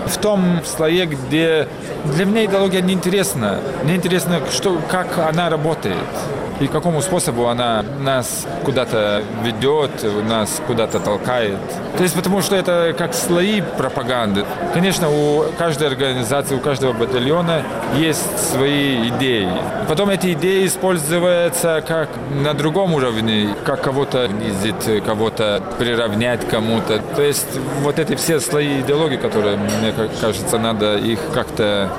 в том слое, где для меня идеология не интересна. Мне интересно, что, как она работает. И какому способу она нас куда-то ведет, нас куда-то толкает. То есть потому что это как слои пропаганды. Конечно, у каждой организации, у каждого батальона есть свои идеи. Потом эти идеи используются как на другом уровне, как кого-то унизить, кого-то приравнять кому-то. То есть вот эти все слои идеологии, которые, мне кажется, надо их как-то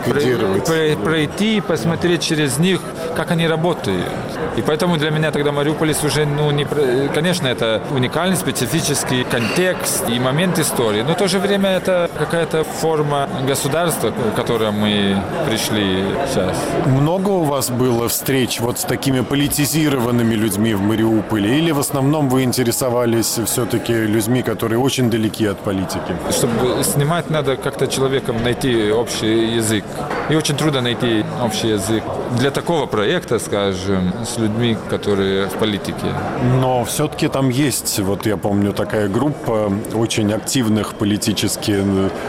пройти, посмотреть через них, как они работают. И поэтому для меня тогда Мариуполис уже, ну, не, конечно, это уникальный, специфический контекст и момент истории, но в то же время это какая-то форма государства, к которой мы пришли сейчас. Много у вас было встреч вот с такими политизированными людьми в Мариуполе? Или в основном вы интересовались все-таки людьми, которые очень далеки от политики? Чтобы снимать, надо как-то человеком найти общий язык. И очень трудно найти общий язык для такого проекта, скажем, с людьми, которые в политике. Но все-таки там есть, вот я помню, такая группа очень активных политически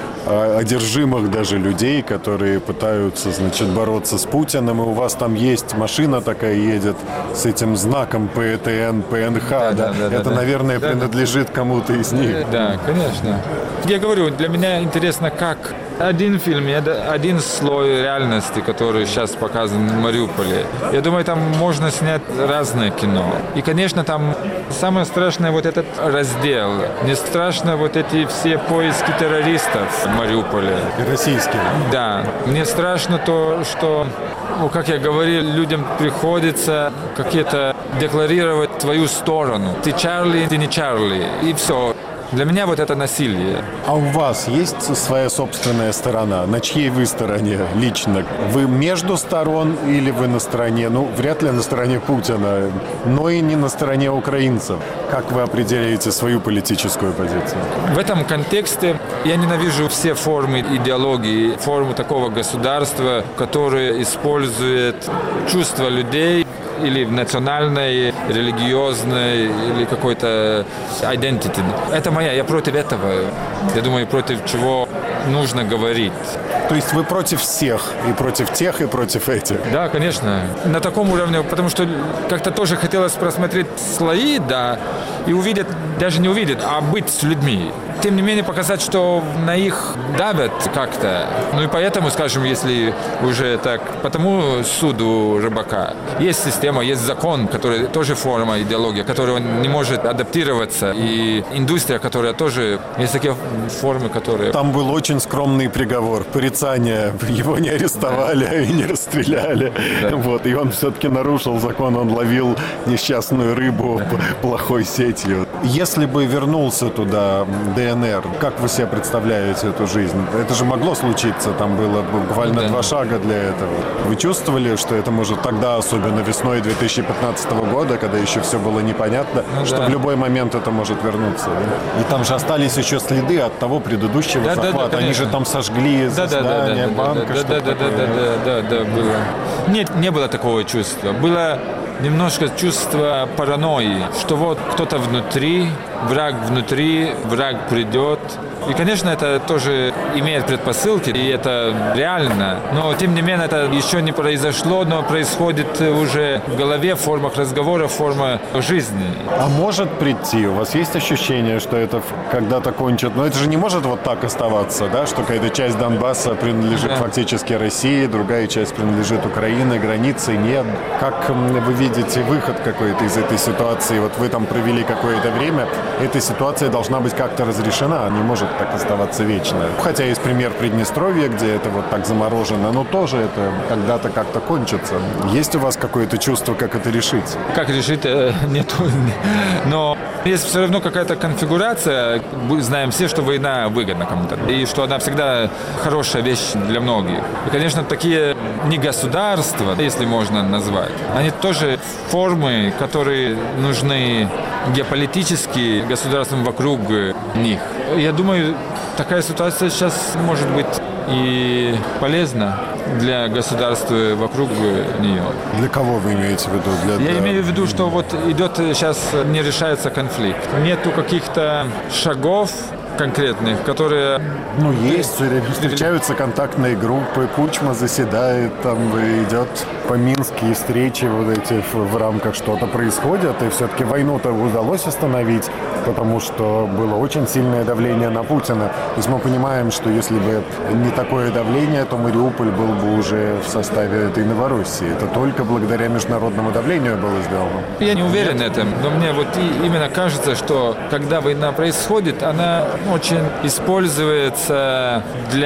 одержимых даже людей, которые пытаются, значит, бороться с Путиным. И у вас там есть машина такая едет с этим знаком ПТН, ПНХ. Да, да? Да, это, да, наверное, да, принадлежит кому-то из них. Да, конечно. Я говорю, для меня интересно, как один фильм, один слой реальности, который сейчас показан в Мариуполе. Я думаю, там можно снять разное кино. И, конечно, там самое страшное вот этот раздел. Не страшно вот эти все поиски террористов в Мариуполе. Российские. Да. Мне страшно то, что, ну, как я говорил, людям приходится какие-то декларировать твою сторону. Ты Чарли, ты не Чарли. И все. Для меня вот это насилие. А у вас есть своя собственная сторона? На чьей вы стороне лично? Вы между сторон или вы на стороне, ну, вряд ли на стороне Путина, но и не на стороне украинцев? Как вы определяете свою политическую позицию? В этом контексте я ненавижу все формы идеологии, форму такого государства, которое использует чувства людей или национальной, религиозной, или какой-то identity. Это моя, я против этого. Я думаю, против чего нужно говорить. То есть вы против всех, и против тех, и против этих? Да, конечно. На таком уровне, потому что как-то тоже хотелось просмотреть слои, да, и увидеть, даже не увидеть, а быть с людьми. Тем не менее, показать, что на их давят как-то. Ну и поэтому, скажем, если уже так, потому суд у Рыбака. Есть система, есть закон, который тоже форма идеологии, которая не может адаптироваться. И индустрия, которая тоже... Есть такие формы, которые... Там был очень скромный приговор. Порицание. Его не арестовали и не расстреляли. Да. Вот. И он все-таки нарушил закон. Он ловил несчастную рыбу да. плохой сетью. Если бы вернулся туда ДНР, как вы себе представляете эту жизнь? Это же могло случиться. Там было буквально да. два шага для этого. Вы чувствовали, что это может тогда, особенно весной две тысячи пятнадцатого года, когда еще все было непонятно, ну, что да. в любой момент это может вернуться? Да? И там же остались еще следы от того предыдущего да, захвата. Да, да, Они же там сожгли да, здание, да, да, банка. Да, да, да, да, да, да, да, да, было. Нет, не было такого чувства. Было немножко чувство паранойи, что вот кто-то внутри, враг внутри, враг придет. И, конечно, это тоже имеет предпосылки, и это реально. Но, тем не менее, это еще не произошло, но происходит уже в голове, в формах разговора, в форме жизни. А может прийти? У вас есть ощущение, что это когда-то кончит? Но это же не может вот так оставаться, да? Что какая-то часть Донбасса принадлежит да. фактически России, другая часть принадлежит Украине, границы нет. Как вы видите выход какой-то из этой ситуации? Вот вы там провели какое-то время, эта ситуация должна быть как-то разрешена, не может так оставаться вечно. Хотя есть пример Приднестровья, где это вот так заморожено, но тоже это когда-то как-то кончится. Есть у вас какое-то чувство, как это решить? Как решить? Нет. Но есть все равно какая-то конфигурация. Знаем все, что война выгодна кому-то. И что она всегда хорошая вещь для многих. И, конечно, такие не государства, если можно назвать, они тоже формы, которые нужны геополитически государствам вокруг них. Я думаю, такая ситуация сейчас может быть и полезна для государства вокруг нее. Для кого вы имеете в виду? Для, Я для... имею в виду, что вот идет сейчас, не решается конфликт. Нету каких-то шагов конкретных, которые... Ну, есть, все время встречаются контактные группы, Кучма заседает, там идет по Минские встречи вот эти в, в рамках что-то происходит, и все-таки войну-то удалось остановить, потому что было очень сильное давление на Путина. То есть мы понимаем, что если бы не такое давление, то Мариуполь был бы уже в составе этой Новороссии. Это только благодаря международному давлению было сделано. Я не уверен в этом, но мне вот и именно кажется, что когда война происходит, она очень используется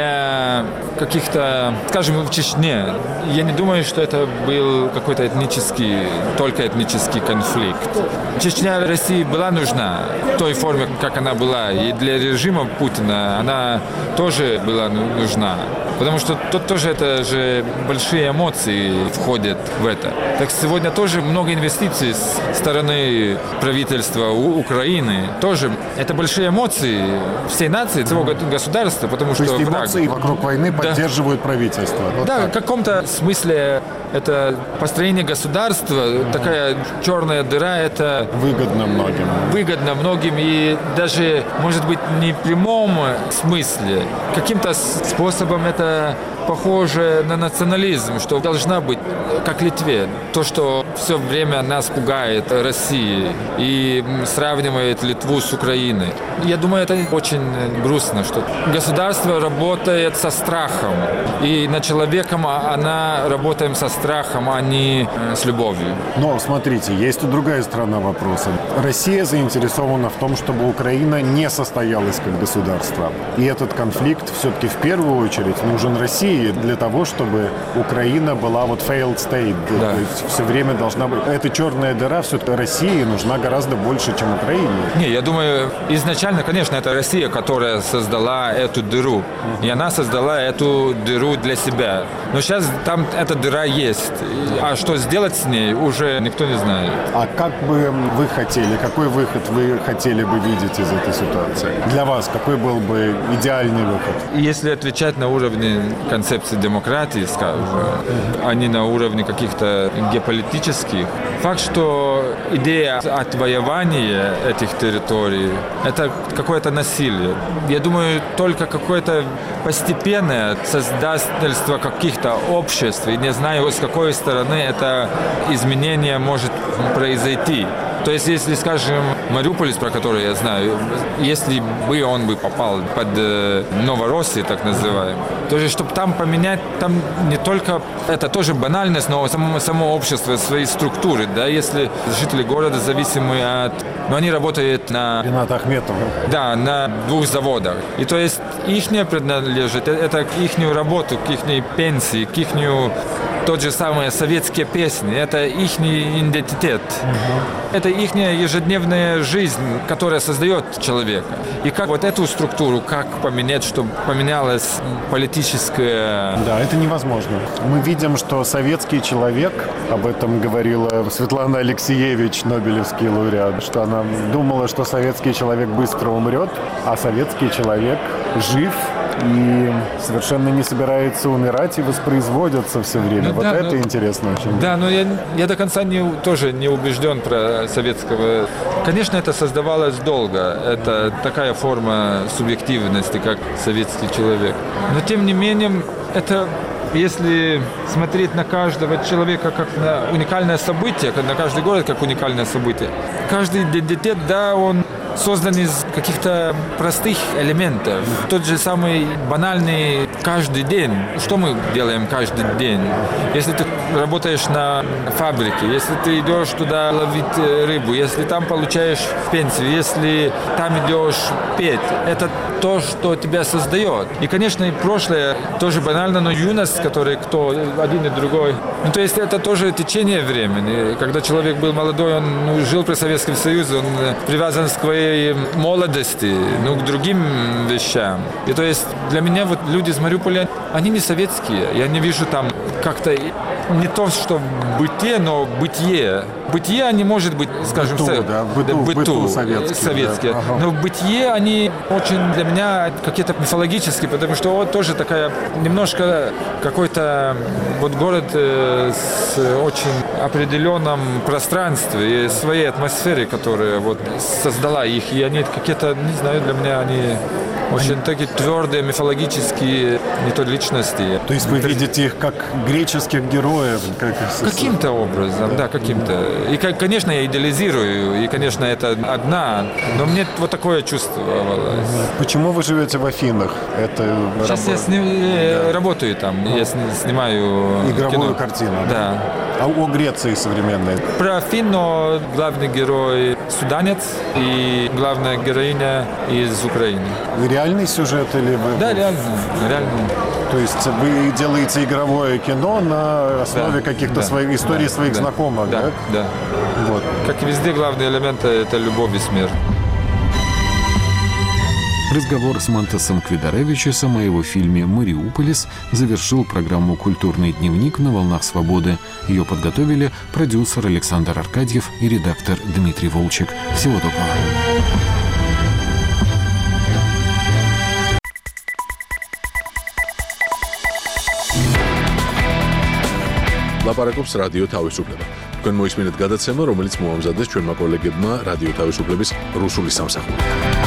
для каких-то, скажем, в Чечне. Я не думаю, что это был какой-то этнический, только этнический конфликт. Чечня России была нужна в той форме, как она была, и для режима Путина она тоже была нужна. Потому что тут тоже это же большие эмоции входят в это. Так сегодня тоже много инвестиций с стороны правительства Украины. Тоже это большие эмоции всей нации, всего государства, потому То что есть враг... эмоции вокруг войны Да. поддерживают правительство. Вот Да, так. в каком-то смысле это построение государства, такая черная дыра, это Выгодно многим. выгодно многим и даже, может быть, не в прямом смысле. Каким-то способом это похоже на национализм, что должна быть, как Литве, то, что все время нас пугает России и сравнивает Литву с Украиной. Я думаю, это очень грустно, что государство работает со страхом, и над человеком она работаем со страхом, а не с любовью. Но смотрите, есть и другая сторона вопроса. Россия заинтересована в том, чтобы Украина не состоялась как государство. И этот конфликт все-таки в первую очередь нужен России для того, чтобы Украина была вот failed state. Да. То есть все время должна быть... Эта черная дыра все-таки России нужна гораздо больше, чем Украине. Не, я думаю, изначально, конечно, это Россия, которая создала эту дыру. И она создала эту дыру для себя. Но сейчас там эта дыра есть. А что сделать с ней, уже никто не знает. А как бы вы хотели, какой выход вы хотели бы видеть из этой ситуации? Для вас какой был бы идеальный выход? Если отвечать на уровне концепции демократии, скажем, а не на уровне каких-то геополитических, факт, что идея отвоевания этих территорий – это какое-то насилие. Я думаю, только какое-то постепенное создательство каких-то обществ, и не знаю, с какой стороны это изменение может произойти. То есть, если, скажем, Мариуполь, про который я знаю, если бы он бы попал под э, Новороссию, так называемую, то есть, чтобы там поменять, там не только, это тоже банальность, но само, само общество, свои структуры, да, если жители города зависимы от, но они работают на... Ренат Ахметов. Да, на двух заводах. И то есть, ихняя принадлежит, это к ихнюю работу, к ихней пенсии, к ихнюю тот же самые советские песни, это их идентитет. Uh-huh. Это их ежедневная жизнь, которая создает человека. И как вот эту структуру, как поменять, чтобы поменялась политическая... Да, это невозможно. Мы видим, что советский человек, об этом говорила Светлана Алексеевич, Нобелевский лауреат, что она думала, что советский человек быстро умрет, а советский человек жив и совершенно не собирается умирать и воспроизводится все время. Ну, вот да, это но, интересно очень. Да, но я, я до конца не, тоже не убежден про советского. Конечно, это создавалось долго. Это такая форма субъективности, как советский человек. Но тем не менее, это... Если смотреть на каждого человека как на уникальное событие, на каждый город как уникальное событие, каждый идентитет, да, он создан из каких-то простых элементов. Тот же самый банальный каждый день. Что мы делаем каждый день? Если ты работаешь на фабрике, если ты идешь туда ловить рыбу, если там получаешь пенсию, если там идешь петь, это то, что тебя создает. И, конечно, и прошлое тоже банально, но юность, который кто один и другой. Ну, то есть это тоже течение времени. Когда человек был молодой, он ну, жил при Советском Союзе, он привязан к своей молодости, ну, к другим вещам. И то есть для меня вот люди из Мариуполя, они не советские. Я не вижу там как-то не то, что бытие, но бытие. Бытие, они, может быть, скажем, быту, со... да, быту, быту, быту советские. советские. Да. Ага. Но в бытие они очень для меня какие-то мифологические, потому что вот тоже такая немножко какой-то вот город э, с очень определенным пространством и своей атмосфере, которая вот создала их. И они какие-то, не знаю, для меня они очень такие твердые, мифологические, не то личности. То есть вы видите их как греческих героев? Как... Каким-то образом, да, каким-то. И, конечно, я идеализирую, и, конечно, это одна, но мне вот такое чувствовалось. Почему вы живете в Афинах? Это Сейчас рабо... я сни... да. работаю там, я снимаю игровую кино. картину. Да. А о Греции современной? Про Афину главный герой суданец и главная героиня из Украины. Реальный сюжет или вы... Да, реально, реально. То есть вы делаете игровое кино на основе да, каких-то да, своих историй да, своих да, знакомых, да? Да, да. Вот. Как и везде, главный элемент – это любовь и смерть. Разговор с Мантасом Квидаревичусом о его фильме «Мариуполис» завершил программу «Культурный дневник» на «Волнах свободы». Ее подготовили продюсер Александр Аркадьев и редактор Дмитрий Волчек. Всего доброго. ლაპარაკობს რადიო თავისუფლება. თქვენ მოისმინეთ გადაცემა, რომელიც მოამზადეს ჩვენმა კოლეგებმა რადიო თავისუფლების რუსული სამსახური.